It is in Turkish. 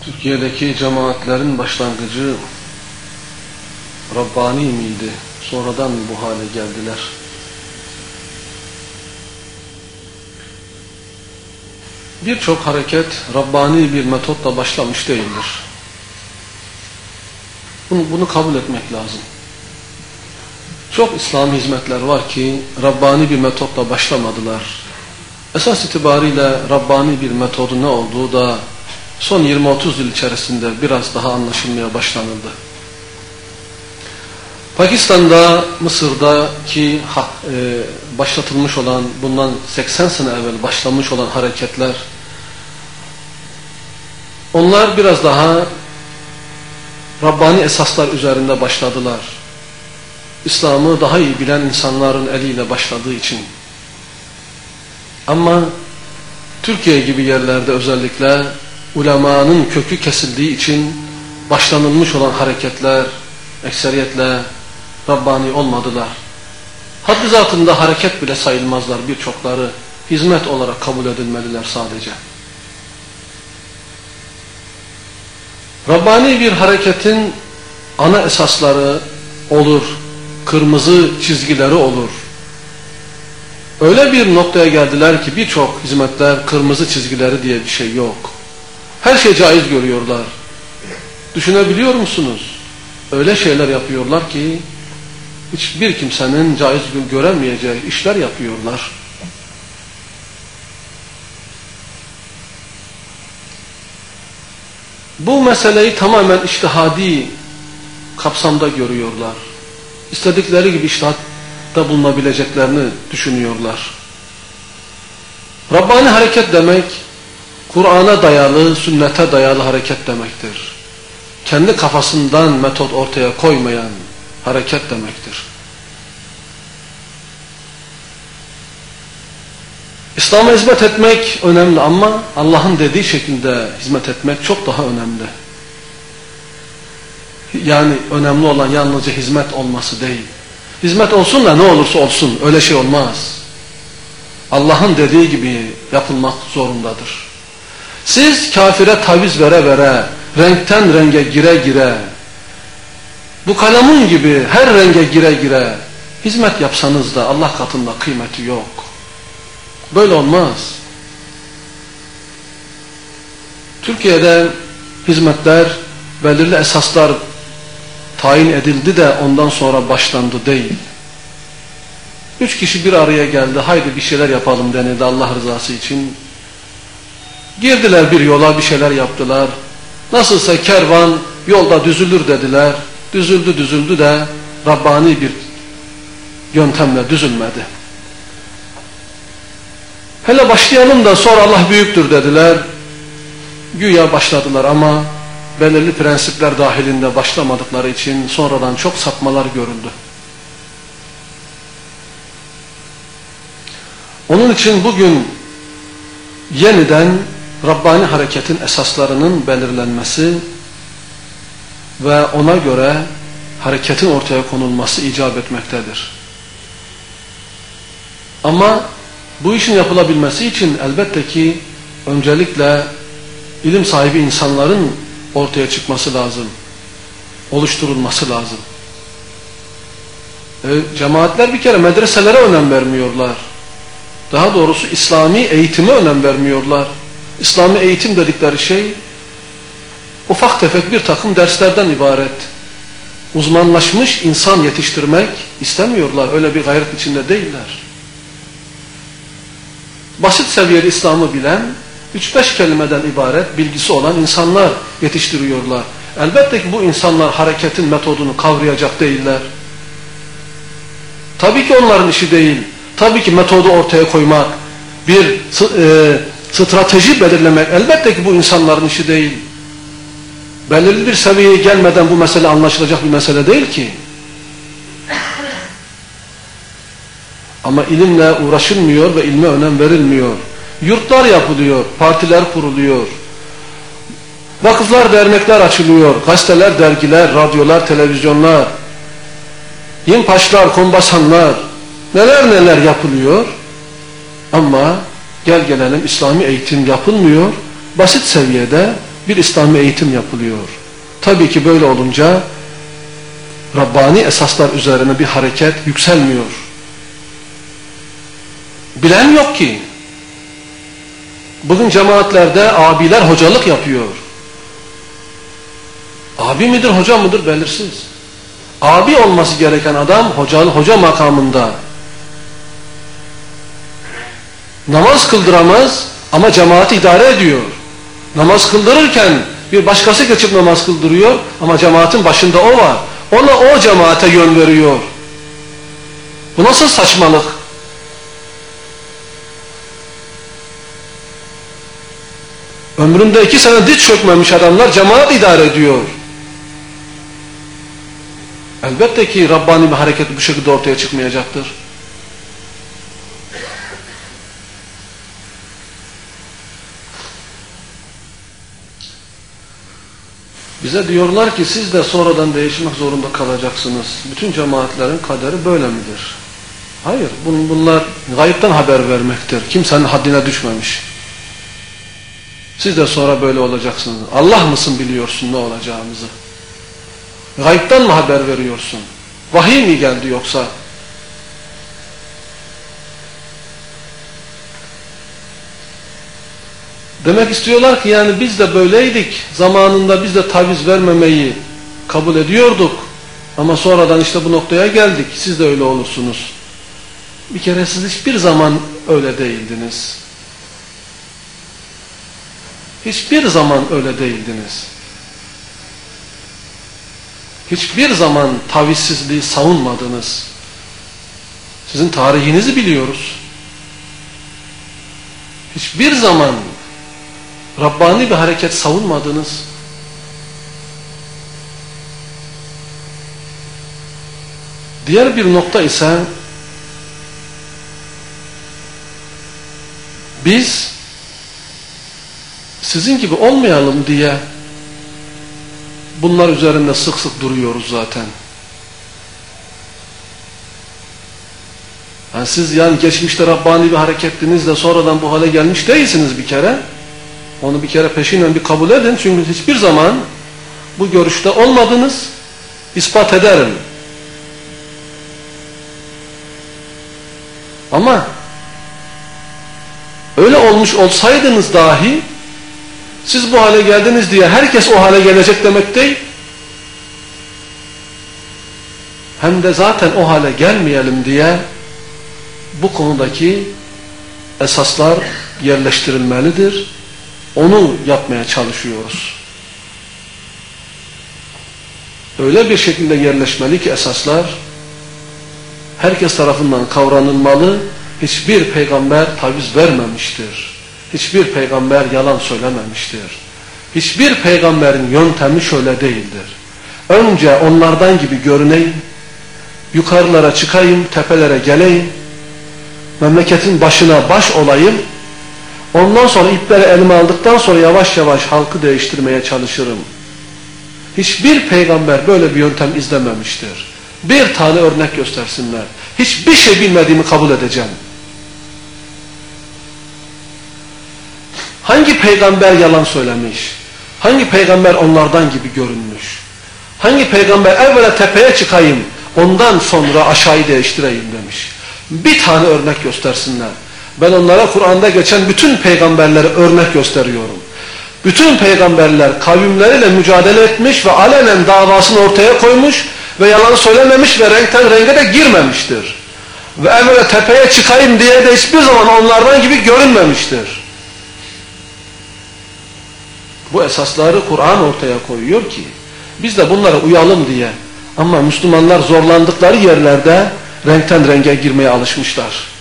Türkiye'deki cemaatlerin başlangıcı Rabbani miydi? Sonradan bu hale geldiler. Birçok hareket Rabbani bir metotla başlamış değildir. Bunu kabul etmek lazım. Çok İslam hizmetler var ki Rabbani bir metotla başlamadılar. Esas itibariyle Rabbani bir metodu ne olduğu da son 20-30 yıl içerisinde biraz daha anlaşılmaya başlanıldı. Pakistan'da, Mısır'daki başlatılmış olan, bundan 80 sene evvel başlamış olan hareketler, onlar biraz daha Rabbani esaslar üzerinde başladılar. İslam'ı daha iyi bilen insanların eliyle başladığı için. Ama Türkiye gibi yerlerde özellikle ulemanın kökü kesildiği için başlanılmış olan hareketler ekseriyetle Rabbani olmadılar. Haddi zatında hareket bile sayılmazlar, birçokları hizmet olarak kabul edilmeliler sadece. Rabbani bir hareketin ana esasları olur, kırmızı çizgileri olur. Öyle bir noktaya geldiler ki birçok hizmetler kırmızı çizgileri diye bir şey yok. Her şey caiz görüyorlar. Düşünebiliyor musunuz? Öyle şeyler yapıyorlar ki hiçbir kimsenin caiz göremeyeceği işler yapıyorlar. Bu meseleyi tamamen içtihadi kapsamda görüyorlar. İstedikleri gibi içtihatta bulunabileceklerini düşünüyorlar. Rabbani hareket demek, Kur'an'a dayalı, sünnete dayalı hareket demektir. Kendi kafasından metot ortaya koymayan hareket demektir. İslam'a hizmet etmek önemli ama Allah'ın dediği şekilde hizmet etmek çok daha önemli. Yani önemli olan yalnızca hizmet olması değil. Hizmet olsun da ne olursa olsun, öyle şey olmaz. Allah'ın dediği gibi yapılmak zorundadır. Siz kafire taviz vere vere, renkten renge gire gire, bu kalemun gibi her renge gire gire hizmet yapsanız da Allah katında kıymeti yok. Böyle olmaz. Türkiye'de hizmetler, belirli esaslar tayin edildi de ondan sonra başlandı değil. 3 kişi bir araya geldi, haydi bir şeyler yapalım denildi Allah rızası için. Girdiler bir yola, bir şeyler yaptılar. Nasılsa kervan yolda düzülür dediler. Düzüldü de Rabbani bir yöntemle düzülmedi. Hele başlayalım da sonra Allah büyüktür dediler. Güya başladılar ama belirli prensipler dahilinde başlamadıkları için sonradan çok sapmalar görüldü. Onun için bugün yeniden Rabbani hareketin esaslarının belirlenmesi ve ona göre hareketin ortaya konulması icap etmektedir. Ama bu işin yapılabilmesi için elbette ki öncelikle ilim sahibi insanların ortaya çıkması lazım, oluşturulması lazım. Cemaatler bir kere medreselere önem vermiyorlar. Daha doğrusu İslami eğitime önem vermiyorlar. İslami eğitim dedikleri şey ufak tefek bir takım derslerden ibaret. Uzmanlaşmış insan yetiştirmek istemiyorlar. Öyle bir gayret içinde değiller. Basit seviyeli İslam'ı bilen 3-5 kelimeden ibaret bilgisi olan insanlar yetiştiriyorlar. Elbette ki bu insanlar hareketin metodunu kavrayacak değiller. Tabii ki onların işi değil. Tabii ki metodu ortaya koymak, bir strateji belirlemek elbette ki bu insanların işi değil. Belirli bir seviyeye gelmeden bu mesele anlaşılacak bir mesele değil ki. Ama ilimle uğraşılmıyor ve ilme önem verilmiyor. Yurtlar yapılıyor, partiler kuruluyor. Vakıflar, dernekler açılıyor. Gazeteler, dergiler, radyolar, televizyonlar. Yinpaşlar, kombasanlar. Neler neler yapılıyor. Ama gel gelelim İslami eğitim yapılmıyor. Basit seviyede bir İslami eğitim yapılıyor. Tabii ki böyle olunca Rabbani esaslar üzerine bir hareket yükselmiyor. Bilen yok ki. Bugün cemaatlerde abiler hocalık yapıyor. Abi midir, hoca mıdır belirsiz. Abi olması gereken adam hoca makamında. Namaz kıldıramaz ama cemaati idare ediyor. Namaz kıldırırken bir başkası geçip namaz kıldırıyor ama cemaatin başında o var. Ona o cemaate yön veriyor. Bu nasıl saçmalık? Ömründe 2 sene diz çökmemiş adamlar cemaat idare ediyor. Elbette ki Rabbani bir hareket bu şekilde ortaya çıkmayacaktır. Bize diyorlar ki siz de sonradan değişmek zorunda kalacaksınız. Bütün cemaatlerin kaderi böyle midir? Hayır, bunlar gayipten haber vermektir. Kimsenin haddine düşmemiş. Siz de sonra böyle olacaksınız. Allah mısın biliyorsun ne olacağımızı? Gayipten mi haber veriyorsun? Vahiy mi geldi yoksa? Demek istiyorlar ki yani biz de böyleydik. Zamanında biz de taviz vermemeyi kabul ediyorduk. Ama sonradan işte bu noktaya geldik. Siz de öyle olursunuz. Bir kere siz hiçbir zaman öyle değildiniz. Hiçbir zaman öyle değildiniz. Hiçbir zaman tavizsizliği savunmadınız. Sizin tarihinizi biliyoruz. Hiçbir zaman Rabbani bir hareket savunmadınız. Diğer bir nokta ise biz sizin gibi olmayalım diye bunlar üzerinde sık sık duruyoruz zaten. Yani siz yani geçmişte Rabbani bir harekettiniz de sonradan bu hale gelmiş değilsiniz bir kere. Onu bir kere peşinen bir kabul edin. Çünkü hiçbir zaman bu görüşte olmadınız. İspat ederim. Ama öyle olmuş olsaydınız dahi siz bu hale geldiniz diye herkes o hale gelecek demek değil. Hem de zaten o hale gelmeyelim diye bu konudaki esaslar yerleştirilmelidir. Onu yapmaya çalışıyoruz. Öyle bir şekilde yerleşmeli ki esaslar herkes tarafından kavranılmalı. Hiçbir peygamber taviz vermemiştir. Hiçbir peygamber yalan söylememiştir. Hiçbir peygamberin yöntemi şöyle değildir. Önce onlardan gibi görüneyim, yukarılara çıkayım, tepelere geleyim, memleketin başına baş olayım, ondan sonra ipleri elime aldıktan sonra yavaş yavaş halkı değiştirmeye çalışırım. Hiçbir peygamber böyle bir yöntem izlememiştir. Bir tane örnek göstersinler. Hiçbir şey bilmediğimi kabul edeceğim. Hangi peygamber yalan söylemiş? Hangi peygamber onlardan gibi görünmüş? Hangi peygamber evvela tepeye çıkayım, ondan sonra aşağıyı değiştireyim demiş? Bir tane örnek göstersinler. Ben onlara Kur'an'da geçen bütün peygamberlere örnek gösteriyorum. Bütün peygamberler kavimleriyle mücadele etmiş ve alenen davasını ortaya koymuş ve yalan söylememiş ve renkten renge de girmemiştir. Ve evvela tepeye çıkayım diye de hiçbir zaman onlardan gibi görünmemiştir. Bu esasları Kur'an ortaya koyuyor ki biz de bunlara uyalım diye. Ama Müslümanlar zorlandıkları yerlerde renkten renge girmeye alışmışlar.